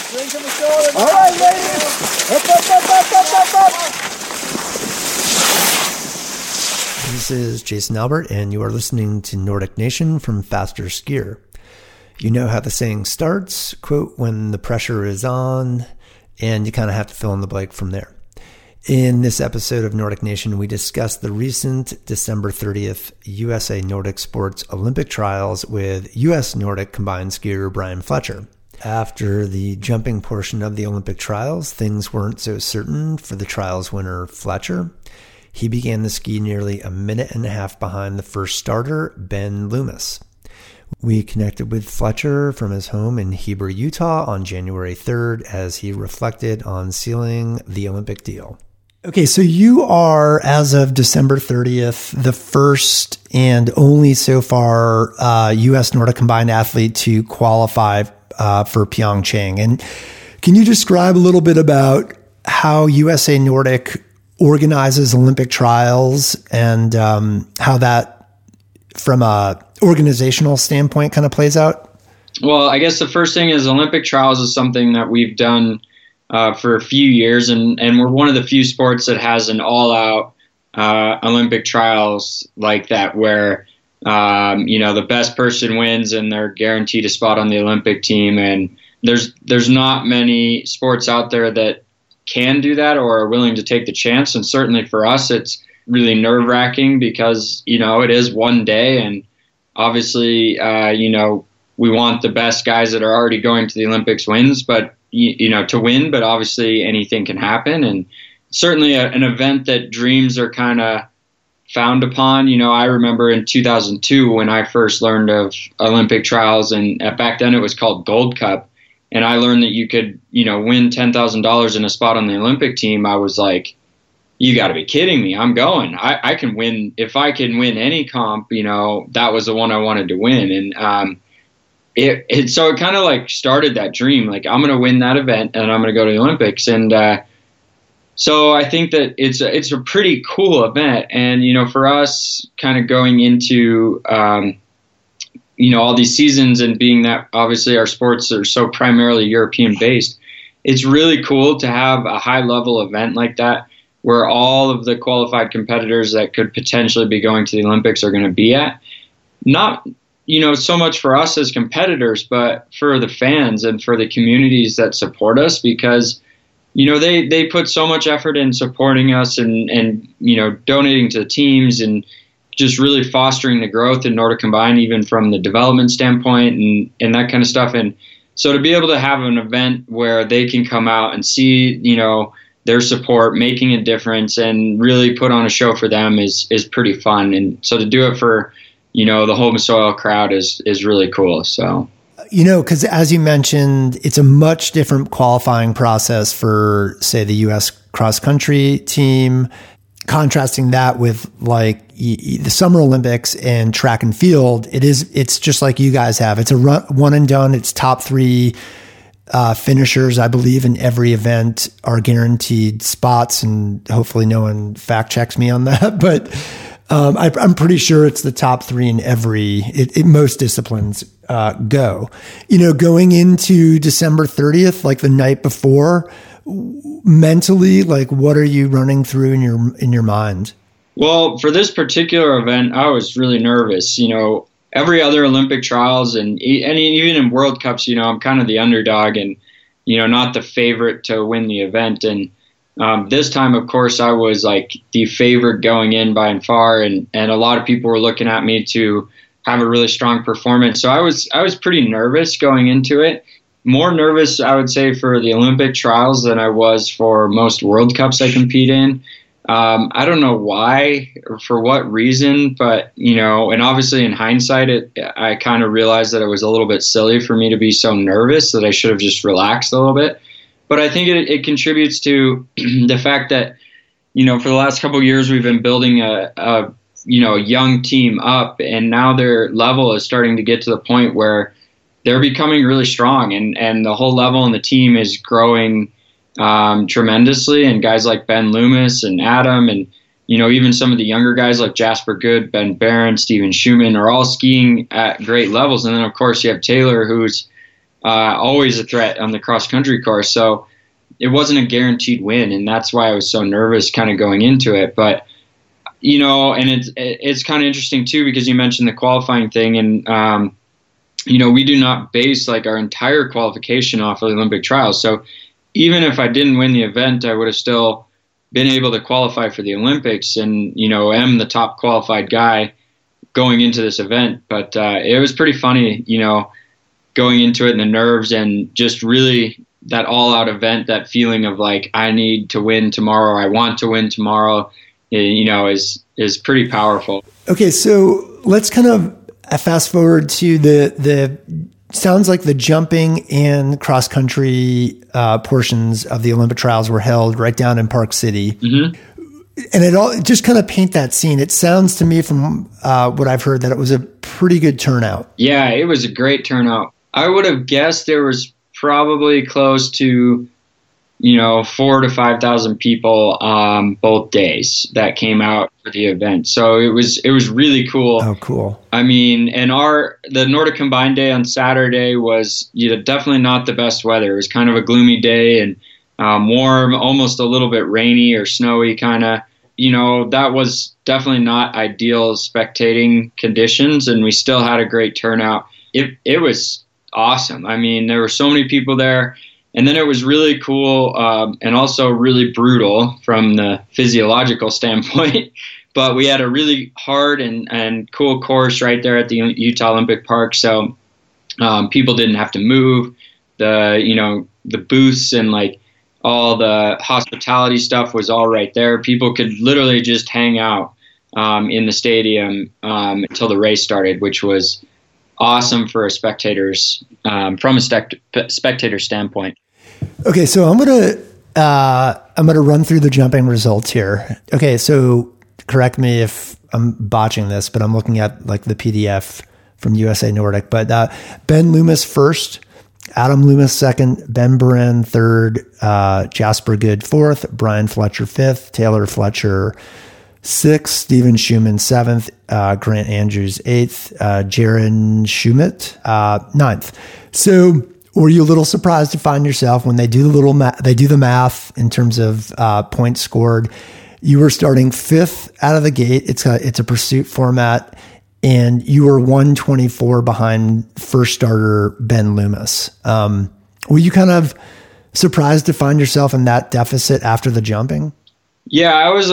Drink on the shoulder. All right, ladies. Up. This is Jason Albert, and you are listening to Nordic Nation from Faster Skier. You know how the saying starts, quote, when the pressure is on, and you kind of have to fill in the blank from there. In this episode of Nordic Nation, we discuss the recent December 30th USA Nordic Sports Olympic trials with U.S. Nordic combined skier Brian Fletcher. After the jumping portion of the Olympic trials, things weren't so certain for the trials winner Fletcher. He began the ski nearly a minute and a half behind the first starter, Ben Loomis. We connected with Fletcher from his home in Heber, Utah on January 3rd as he reflected on sealing the Olympic deal. Okay, so you are, as of December 30th, the first and only so far U.S. Nordic combined athlete to qualify for Pyeongchang. And can you describe a little bit about how USA Nordic organizes Olympic trials and how that, from a organizational standpoint, kind of plays out? Well, I guess the first thing is Olympic trials is something that we've done for a few years, and we're one of the few sports that has an all-out Olympic trials like that, where the best person wins and they're guaranteed a spot on the Olympic team. And there's not many sports out there that can do that or are willing to take the chance. And certainly for us, it's really nerve-wracking because, it is one day, and obviously, we want the best guys that are already going to the Olympics to win, but obviously anything can happen. And certainly an event that dreams are kind of frowned upon. I remember in 2002 when I first learned of Olympic trials, and back then it was called Gold Cup. And I learned that you could, win $10,000 in a spot on the Olympic team. I was like, you got to be kidding me. I'm going. I can win. If I can win any comp, that was the one I wanted to win. And so it kind of like started that dream. Like, I'm going to win that event and I'm going to go to the Olympics. And so I think that it's a pretty cool event. And, for us kind of going into all these seasons, and being that obviously our sports are so primarily European based, it's really cool to have a high level event like that where all of the qualified competitors that could potentially be going to the Olympics are going to be at. Not, so much for us as competitors, but for the fans and for the communities that support us, because, they put so much effort in supporting us and donating to the teams and just really fostering the growth in Nordic Combined, even from the development standpoint and that kind of stuff. And so to be able to have an event where they can come out and see, their support making a difference and really put on a show for them is pretty fun. And so to do it for, the home soil crowd is really cool. So, because as you mentioned, it's a much different qualifying process for, say, the U.S. cross country team. Contrasting that with like the Summer Olympics and track and field, it's just like you guys have. It's a one and done. It's top three finishers, I believe, in every event are guaranteed spots, and hopefully no one fact checks me on that. But I'm pretty sure it's the top three in most disciplines go. Going into December 30th, like the night before, mentally, like, what are you running through in your mind? Well, for this particular event, I was really nervous. Every other Olympic trials and even in World Cups, I'm kind of the underdog and, not the favorite to win the event. And this time, of course, I was like the favorite going in by and far. And a lot of people were looking at me to have a really strong performance. So I was pretty nervous going into it. More nervous, I would say, for the Olympic trials than I was for most World Cups I compete in. I don't know why or for what reason, but, and obviously in hindsight, I kind of realized that it was a little bit silly for me to be so nervous, that I should have just relaxed a little bit. But I think it contributes to the fact that, for the last couple of years, we've been building a young team up, and now their level is starting to get to the point where they're becoming really strong, and the whole level in the team is growing tremendously. And guys like Ben Loomis and Adam, and even some of the younger guys like Jasper Good, Ben Barron, Steven Schumann are all skiing at great levels. And then of course you have Taylor, who's always a threat on the cross country course. So it wasn't a guaranteed win, and that's why I was so nervous kind of going into it. But and it's kind of interesting too, because you mentioned the qualifying thing, and we do not base like our entire qualification off of the Olympic trials. So even if I didn't win the event, I would have still been able to qualify for the Olympics, and am the top qualified guy going into this event. But it was pretty funny, going into it, and the nerves, and just really that all-out event, that feeling of like, I need to win tomorrow, I want to win tomorrow, is pretty powerful. Okay, so let's kind of fast forward to the sounds like the jumping and cross country portions of the Olympic trials were held right down in Park City. Mm-hmm. And it just kind of paint that scene. It sounds to me from what I've heard that it was a pretty good turnout. Yeah, it was a great turnout. I would have guessed there was probably close to 4,000 to 5,000 people both days that came out for the event. So it was really cool. Oh, cool. I mean, and the Nordic Combined Day on Saturday was definitely not the best weather. It was kind of a gloomy day and warm, almost a little bit rainy or snowy kind of. That was definitely not ideal spectating conditions, and we still had a great turnout. It was awesome. I mean, there were so many people there. And then it was really cool and also really brutal from the physiological standpoint. But we had a really hard and cool course right there at the Utah Olympic Park. So people didn't have to move. The booths and like all the hospitality stuff was all right there. People could literally just hang out in the stadium until the race started, which was awesome for a spectators from a spectator standpoint. Okay, so I'm gonna run through the jumping results here. Okay, so correct me if I'm botching this, but I'm looking at like the PDF from USA Nordic. But Ben Loomis first, Adam Loomis second, Ben Beren third, Jasper Good fourth, Brian Fletcher fifth, Taylor Fletcher sixth, Stephen Schumann seventh, Grant Andrews eighth, Jaron Schumit ninth. So were you a little surprised to find yourself when they do the math in terms of points scored? You were starting fifth out of the gate. It's a pursuit format, and you were 124 behind first starter Ben Loomis. Were you kind of surprised to find yourself in that deficit after the jumping? Yeah, I was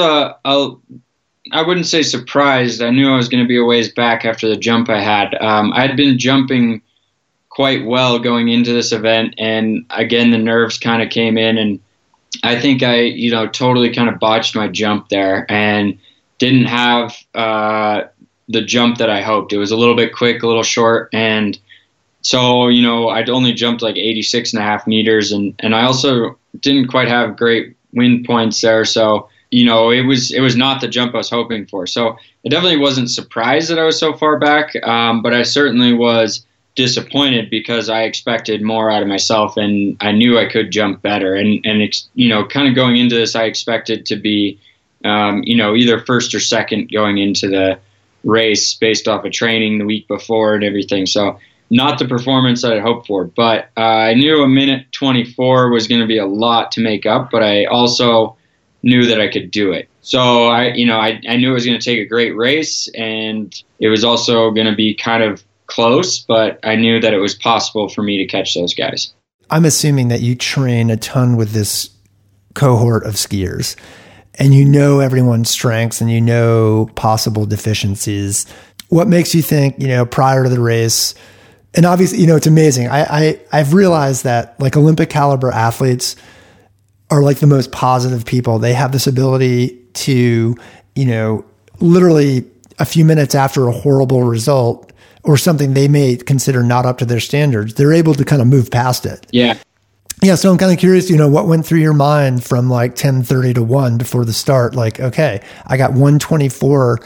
I wouldn't say surprised. I knew I was going to be a ways back after the jump I had. I had been jumping quite well going into this event, and again the nerves kind of came in, and I think I totally kind of botched my jump there and didn't have the jump that I hoped. It was a little bit quick, a little short, and so I'd only jumped like 86.5 meters, and I also didn't quite have great wind points there, so it was not the jump I was hoping for. So I definitely wasn't surprised that I was so far back, but I certainly was disappointed because I expected more out of myself, and I knew I could jump better. And kind of going into this, I expected to be, either first or second going into the race based off of training the week before and everything. So not the performance that I hoped for, but I knew a minute 24 was going to be a lot to make up, but I also knew that I could do it. So I knew it was going to take a great race, and it was also going to be kind of close, but I knew that it was possible for me to catch those guys. I'm assuming that you train a ton with this cohort of skiers, and everyone's strengths and possible deficiencies. What makes you think, prior to the race, and obviously, it's amazing. I've realized that like Olympic caliber athletes are like the most positive people. They have this ability to, literally a few minutes after a horrible result or something they may consider not up to their standards, they're able to kind of move past it. Yeah. Yeah. So I'm kind of curious, what went through your mind from like 10:30 to 1 before the start? Like, okay, I got 124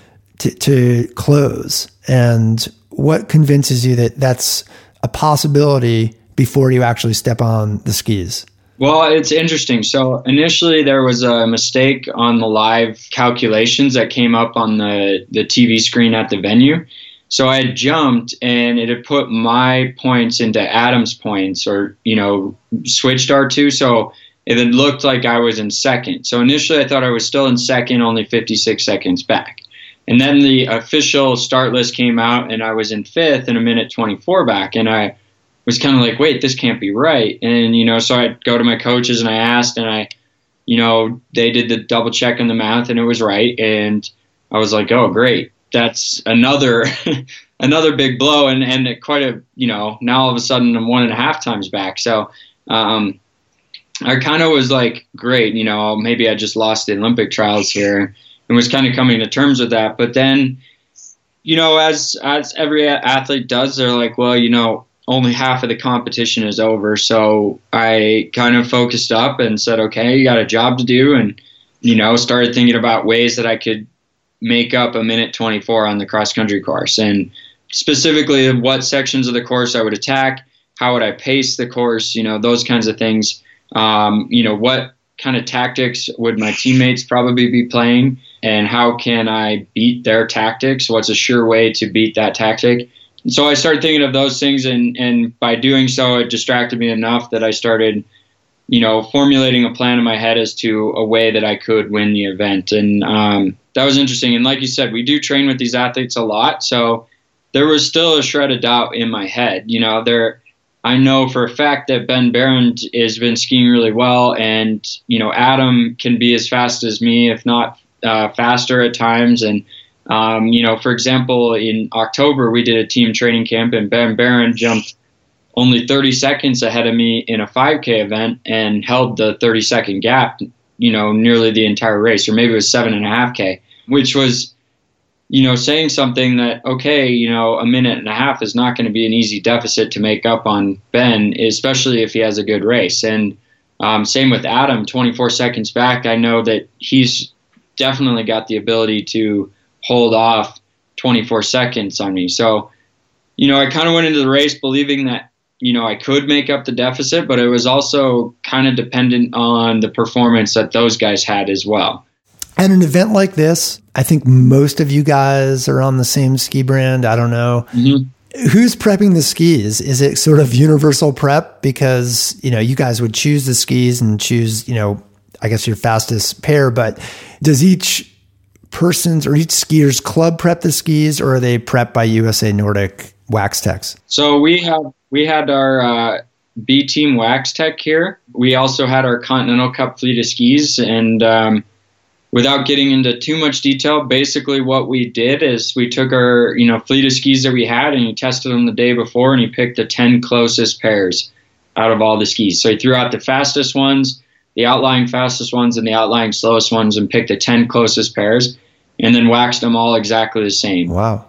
to close. And what convinces you that that's a possibility before you actually step on the skis? Well, it's interesting. So initially there was a mistake on the live calculations that came up on the TV screen at the venue. So I had jumped, and it had put my points into Adam's points, or, switched our two. So it had looked like I was in second. So initially I thought I was still in second, only 56 seconds back. And then the official start list came out, and I was in fifth and a minute 24 back. And I was kind of like, wait, this can't be right. And, so I'd go to my coaches and I asked, and they did the double check on the math, and it was right. And I was like, oh, great. That's another another big blow, and quite a, now all of a sudden I'm 1.5 times back. So I kind of was like, great, maybe I just lost the Olympic trials here, and was kind of coming to terms with that. But then, as every athlete does, they're like, well, only half of the competition is over. So I kind of focused up and said, okay, you got a job to do, and, started thinking about ways that I could make up a minute 24 on the cross country course, and specifically what sections of the course I would attack, how would I pace the course, those kinds of things. What kind of tactics would my teammates probably be playing, and how can I beat their tactics? What's a sure way to beat that tactic? And so I started thinking of those things, and by doing so, it distracted me enough that I started, formulating a plan in my head as to a way that I could win the event. And that was interesting. And like you said, we do train with these athletes a lot, so there was still a shred of doubt in my head. I know for a fact that Ben Behrend has been skiing really well, and Adam can be as fast as me, if not faster at times. And for example, in October we did a team training camp, and Ben Behrend jumped only 30 seconds ahead of me in a 5K event and held the 30-second gap, nearly the entire race, or maybe it was 7.5K, which was, saying something that, okay, a minute and a half is not going to be an easy deficit to make up on Ben, especially if he has a good race. And same with Adam, 24 seconds back. I know that he's definitely got the ability to hold off 24 seconds on me. So, I kind of went into the race believing that, I could make up the deficit, but it was also kind of dependent on the performance that those guys had as well. At an event like this, I think most of you guys are on the same ski brand. I don't know. Mm-hmm. Who's prepping the skis? Is it sort of universal prep? Because, you guys would choose the skis and choose, I guess your fastest pair, but does each person's or each skier's club prep the skis, or are they prepped by USA Nordic Wax Techs? So we had our B Team Wax Tech here. We also had our Continental Cup fleet of skis, and without getting into too much detail, basically what we did is we took our fleet of skis that we had, and he tested them the day before, and he picked the 10 closest pairs out of all the skis. So he threw out the fastest ones, the outlying fastest ones, and the outlying slowest ones, and picked the 10 closest pairs, and then waxed them all exactly the same. Wow.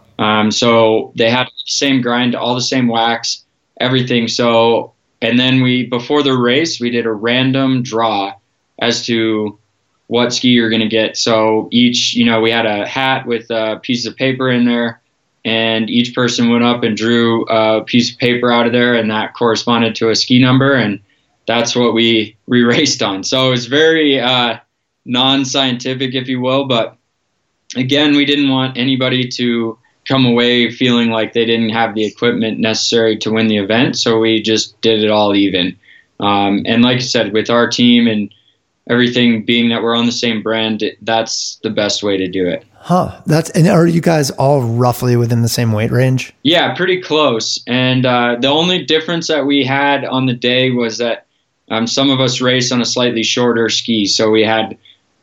So they had the same grind, all the same wax, everything. So, and then before the race, we did a random draw as to what ski you're going to get. So each, we had a hat with a piece of paper in there, and each person went up and drew a piece of paper out of there, and that corresponded to a ski number, and that's what we raced on. So it was very non-scientific, if you will, but again, we didn't want anybody to come away feeling like they didn't have the equipment necessary to win the event, so we just did it all even. And like I said, with our team and everything being that we're on the same brand, that's the best way to do it. Huh. And are you guys all roughly within the same weight range? Yeah, pretty close. And the only difference that we had on the day was that some of us raced on a slightly shorter ski. So we had,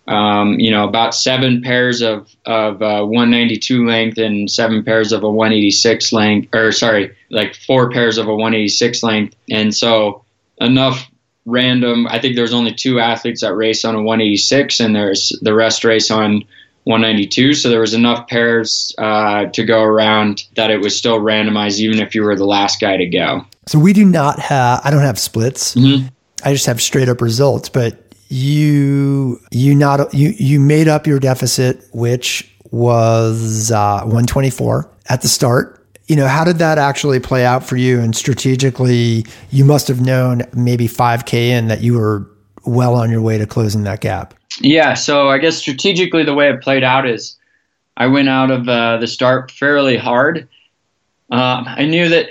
about 7 pairs of 192 length and 7 pairs of a 186 length, 4 pairs of a 186 length. And so enough random, I think there's only 2 athletes that race on a 186, and there's the rest race on 192. So there was enough pairs to go around that it was still randomized, even if you were the last guy to go. So I don't have splits. Mm-hmm. I just have straight up results, but you made up your deficit, which was 124 at the start. How did that actually play out for you? And strategically, you must have known maybe 5K in that you were well on your way to closing that gap. Yeah. So I guess strategically, the way it played out is I went out of the start fairly hard, I knew that,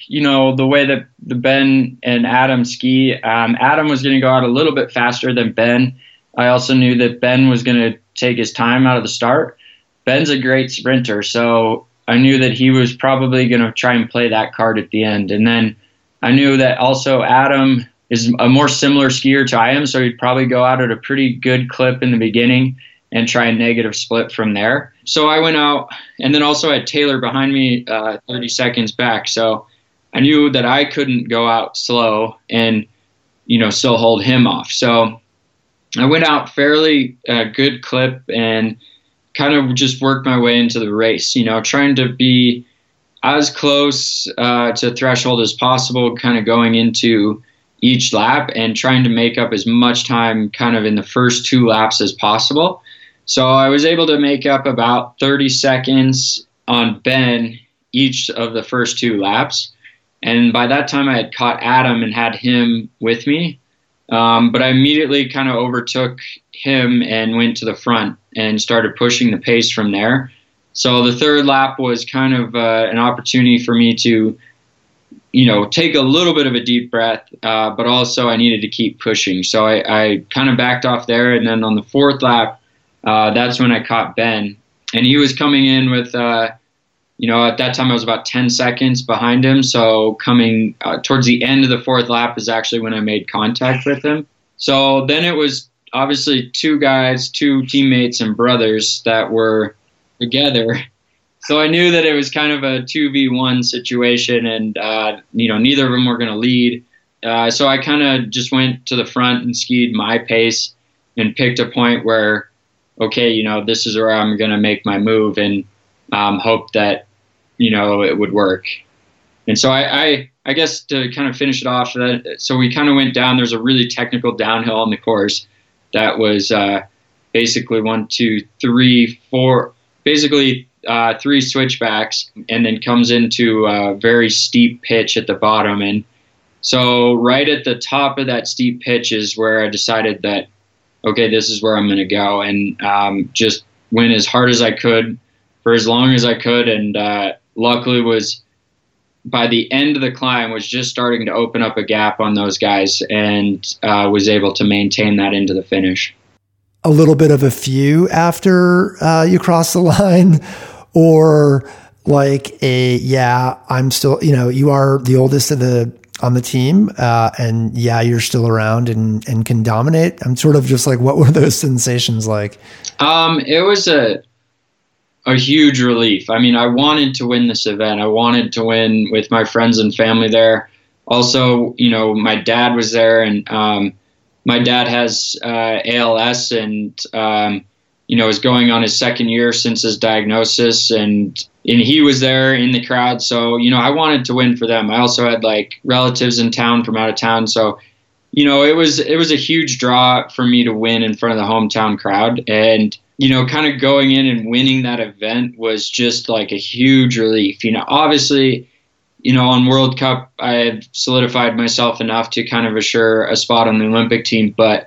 the way that the Ben and Adam ski, Adam was going to go out a little bit faster than Ben. I also knew that Ben was going to take his time out of the start. Ben's a great sprinter, so I knew that he was probably going to try and play that card at the end. And then I knew that also Adam is a more similar skier to I am, so he'd probably go out at a pretty good clip in the beginning and try a negative split from there. So I went out, and then also I had Taylor behind me 30 seconds back. So I knew that I couldn't go out slow and, still hold him off. So I went out fairly good clip and kind of just worked my way into the race, trying to be as close to threshold as possible, kind of going into each lap and trying to make up as much time kind of in the first 2 laps as possible. So I was able to make up about 30 seconds on Ben each of the first 2 laps. And by that time I had caught Adam and had him with me. But I immediately kind of overtook him and went to the front and started pushing the pace from there. So the 3rd lap was kind of an opportunity for me to, take a little bit of a deep breath, but also I needed to keep pushing. So I kind of backed off there. And then on the 4th lap, that's when I caught Ben. And he was coming in with, at that time I was about 10 seconds behind him. So coming towards the end of the 4th lap is actually when I made contact with him. So then it was obviously 2 guys, 2 teammates and brothers that were together. So I knew that it was kind of a 2v1 situation, and, neither of them were going to lead. So I kind of just went to the front and skied my pace and picked a point where, okay, this is where I'm going to make my move and hope that, it would work. And so I guess to kind of finish it off, so we kind of went down. There's a really technical downhill on the course that was basically 1, 2, 3, 4, basically 3 switchbacks, and then comes into a very steep pitch at the bottom. And so right at the top of that steep pitch is where I decided that, okay, this is where I'm going to go, and just went as hard as I could for as long as I could. And luckily was by the end of the climb was just starting to open up a gap on those guys, and was able to maintain that into the finish. A little bit of a few after you cross the line, or like I'm still, you are the oldest on the team, and you're still around and can dominate. I'm sort of just like, what were those sensations like? It was a huge relief. I mean, I wanted to win this event. I wanted to win with my friends and family there. Also, my dad was there, and my dad has ALS, and is going on his 2nd year since his diagnosis, and he was there in the crowd. So, I wanted to win for them. I also had like relatives in town from out of town. So, it was a huge draw for me to win in front of the hometown crowd. And, kind of going in and winning that event was just like a huge relief. Obviously, on World Cup, I had solidified myself enough to kind of assure a spot on the Olympic team. But,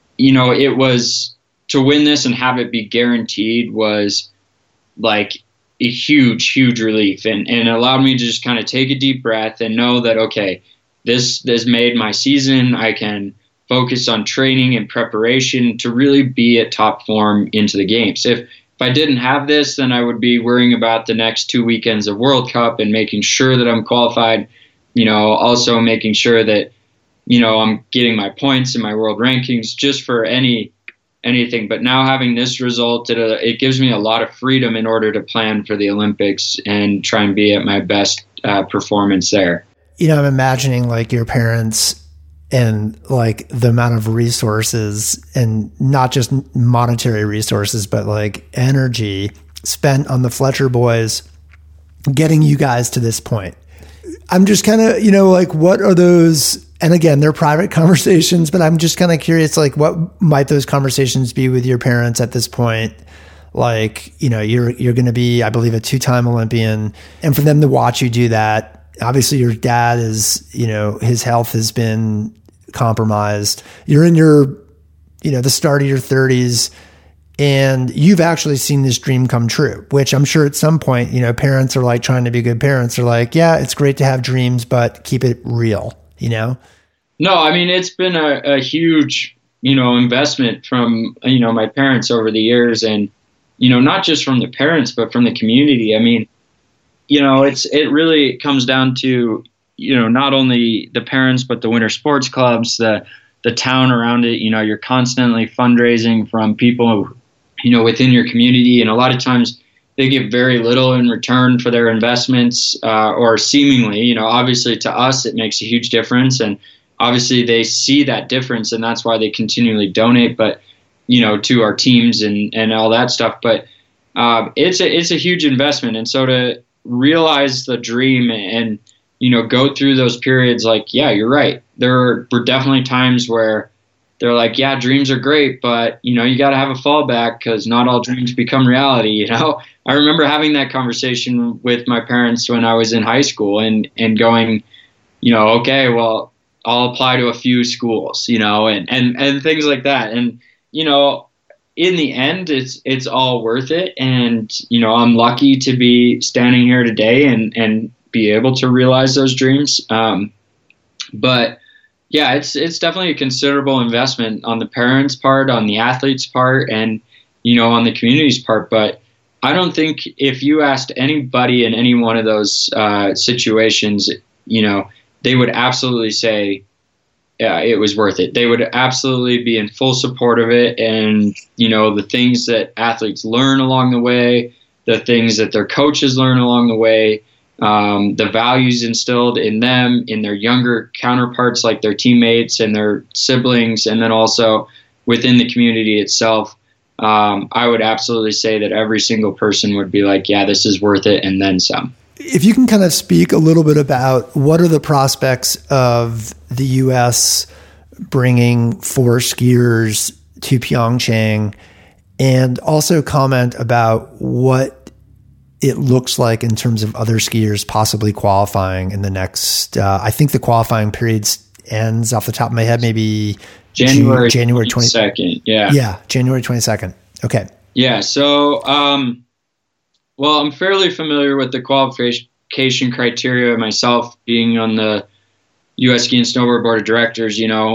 it was to win this and have it be guaranteed was like a huge, huge relief. And it allowed me to just kind of take a deep breath and know that, okay, this made my season. I can focus on training and preparation to really be at top form into the games. If I didn't have this, then I would be worrying about the next 2 weekends of World Cup and making sure that I'm qualified, also making sure that, I'm getting my points in my world rankings just for anything. But now having this result, it gives me a lot of freedom in order to plan for the Olympics and try and be at my best performance there. I'm imagining like your parents and like the amount of resources, and not just monetary resources, but like energy spent on the Fletcher boys getting you guys to this point. I'm just kind of, like, what are those? And again, they're private conversations, but I'm just kind of curious, like, what might those conversations be with your parents at this point? Like, you're going to be, I believe, a 2-time Olympian, and for them to watch you do that. Obviously your dad is, his health has been compromised. You're in your, the start of your 30s. And you've actually seen this dream come true, which I'm sure at some point, parents are like trying to be good parents. They're like, yeah, it's great to have dreams, but keep it real, No, I mean, it's been a huge, investment from, my parents over the years, and, not just from the parents, but from the community. I mean, it really comes down to, not only the parents, but the winter sports clubs, the town around it. You're constantly fundraising from people, within your community. And a lot of times they give very little in return for their investments, or seemingly, obviously to us, it makes a huge difference. And obviously they see that difference, and that's why they continually donate, but, to our teams and all that stuff. But it's a huge investment. And so to realize the dream and, go through those periods, like, yeah, you're right. There were definitely times where they're like, yeah, dreams are great, but, you got to have a fallback because not all dreams become reality. I remember having that conversation with my parents when I was in high school and going, okay, well, I'll apply to a few schools, and things like that. And, in the end, it's all worth it. And, I'm lucky to be standing here today and be able to realize those dreams. But yeah, it's definitely a considerable investment on the parents' part, on the athletes' part, and, on the community's part. But I don't think if you asked anybody in any one of those situations, they would absolutely say, yeah, it was worth it. They would absolutely be in full support of it. And, the things that athletes learn along the way, the things that their coaches learn along the way, the values instilled in them, in their younger counterparts, like their teammates and their siblings, and then also within the community itself, I would absolutely say that every single person would be like, yeah, this is worth it, and then some. If you can kind of speak a little bit about what are the prospects of the U.S. bringing 4 skiers to Pyeongchang, and also comment about what it looks like in terms of other skiers possibly qualifying in the next, I think the qualifying period ends off the top of my head, maybe January 22nd. Yeah, January 22nd. Okay. Yeah. So, well, I'm fairly familiar with the qualification criteria myself, being on the U.S. Ski and Snowboard Board of Directors.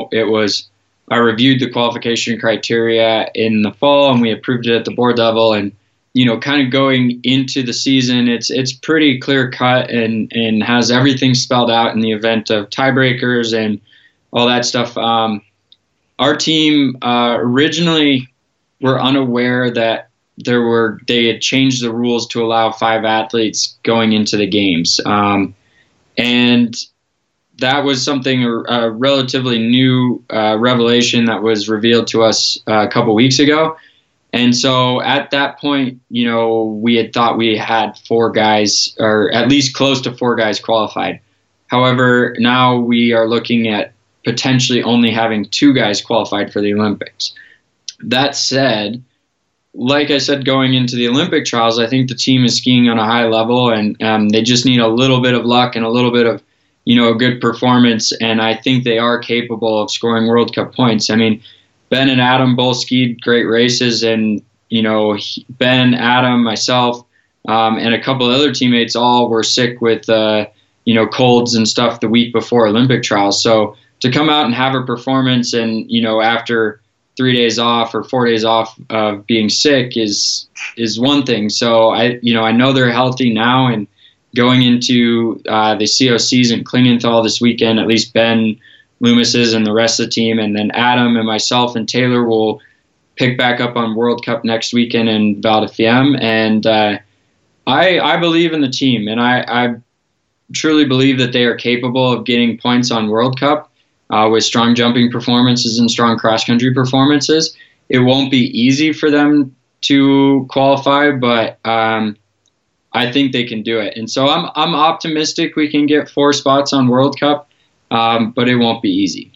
I reviewed the qualification criteria in the fall, and we approved it at the board level. And kind of going into the season, it's pretty clear cut and has everything spelled out in the event of tiebreakers and all that stuff. Our team originally were unaware that they had changed the rules to allow 5 athletes going into the games. And that was something, a relatively new revelation that was revealed to us a couple weeks ago. And so at that point, we had thought we had 4 guys, or at least close to 4 guys qualified. However, now we are looking at potentially only having 2 guys qualified for the Olympics. That said, like I said, going into the Olympic trials, I think the team is skiing on a high level, and they just need a little bit of luck and a little bit of, a good performance. And I think they are capable of scoring World Cup points. I mean, Ben and Adam both skied great races, and, Ben, Adam, myself, and a couple of other teammates all were sick with, colds and stuff the week before Olympic trials. So to come out and have a performance and, after 3 days off or 4 days off of being sick is one thing. So I know they're healthy now, and going into the CO season, Klingenthal this weekend, at least Ben Loomis is and the rest of the team, and then Adam and myself and Taylor will pick back up on World Cup next weekend in Val di Fiemme. And I believe in the team, and I truly believe that they are capable of getting points on World Cup with strong jumping performances and strong cross-country performances. It won't be easy for them to qualify, but I think they can do it. And so I'm optimistic we can get 4 spots on World Cup. But it won't be easy.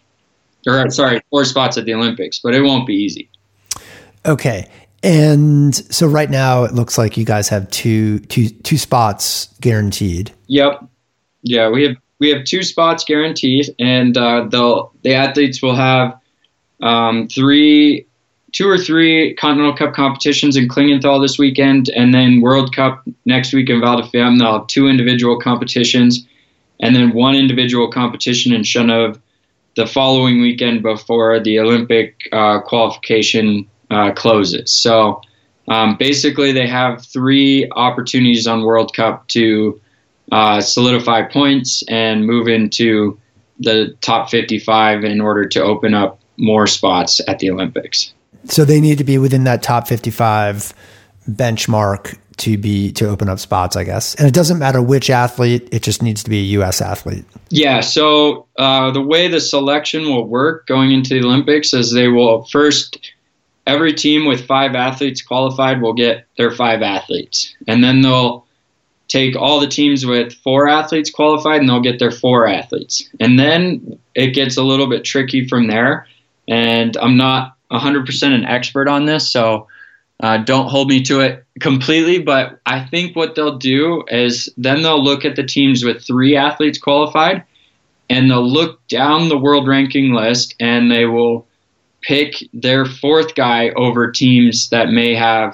4 spots at the Olympics, but it won't be easy. Okay. And so right now it looks like you guys have two spots guaranteed. Yep. Yeah, we have 2 spots guaranteed, and the athletes will have 3 2 or 3 Continental Cup competitions in Klingenthal this weekend, and then World Cup next week in Val di Fiemme. They'll have 2 individual competitions, and then 1 individual competition in Chenov the following weekend before the Olympic qualification closes. So basically they have 3 opportunities on World Cup to solidify points and move into the top 55 in order to open up more spots at the Olympics. So they need to be within that top 55 benchmark to open up spots, I guess. And it doesn't matter which athlete, it just needs to be a U.S. athlete. Yeah, so the way the selection will work going into the Olympics is they will first, every team with 5 athletes qualified will get their 5 athletes. And then they'll take all the teams with 4 athletes qualified and they'll get their 4 athletes. And then it gets a little bit tricky from there. And I'm not 100% an expert on this, so don't hold me to it completely, but I think what they'll do is then they'll look at the teams with 3 athletes qualified, and they'll look down the world ranking list, and they will pick their 4th guy over teams that may have,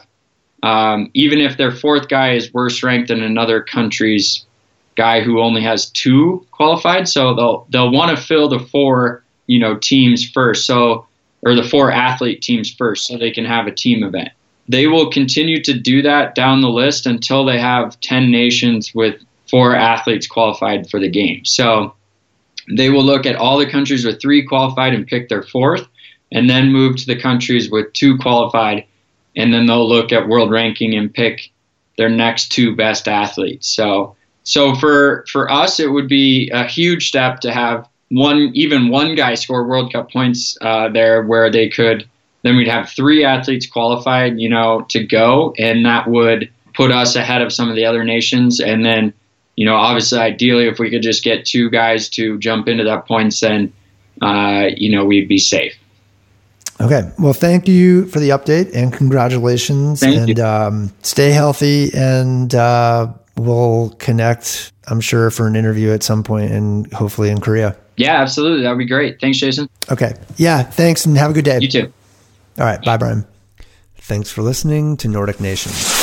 even if their 4th guy is worse ranked than another country's guy who only has 2 qualified. So they'll want to fill the 4 teams first, or the 4 athlete teams first, so they can have a team event. They will continue to do that down the list until they have 10 nations with 4 athletes qualified for the game. So they will look at all the countries with 3 qualified and pick their 4th, and then move to the countries with 2 qualified, and then they'll look at world ranking and pick their next 2 best athletes. So for us, it would be a huge step to have even one guy score World Cup points there, where they could. Then we'd have 3 athletes qualified, to go, and that would put us ahead of some of the other nations. And then, obviously, ideally, if we could just get 2 guys to jump into that points, then, we'd be safe. Okay. Well, thank you for the update and congratulations. Thank you. Stay healthy, and we'll connect, I'm sure, for an interview at some point, and hopefully in Korea. Yeah, absolutely. That would be great. Thanks, Jason. Okay. Yeah. Thanks, and have a good day. You too. All right. Bye, Brian. Thanks for listening to Nordic Nation.